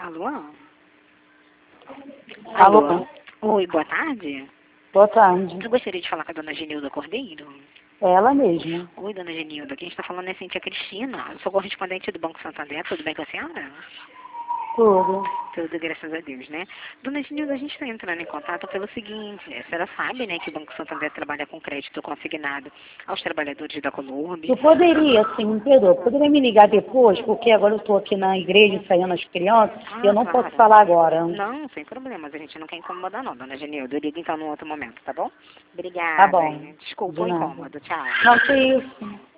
Alô? Alô? Oi, boa tarde. Boa tarde. Eu gostaria de falar com a dona Genilda Cordeiro. É ela mesma. Oi, dona Genilda. Quem está falando é Cíntia Cristina. Eu sou correspondente do Banco Santander. Tudo bem com a senhora? Tudo. Tudo, graças a Deus, né? Dona Genilda, a gente está entrando em contato pelo seguinte. A senhora sabe, né, que o Banco Santander trabalha com crédito consignado aos trabalhadores da Colômbia. Eu poderia, sim, me perdoa, poderia me ligar depois, porque agora eu estou aqui na igreja ensaiando as crianças e eu não Claro. posso falar agora. Não, sem problemas. A gente não quer incomodar não, dona Genilda. Eu ligo então num outro momento, tá bom? Obrigada. Tá bom. Desculpa De o nada. incômodo. Tchau. Não, que isso.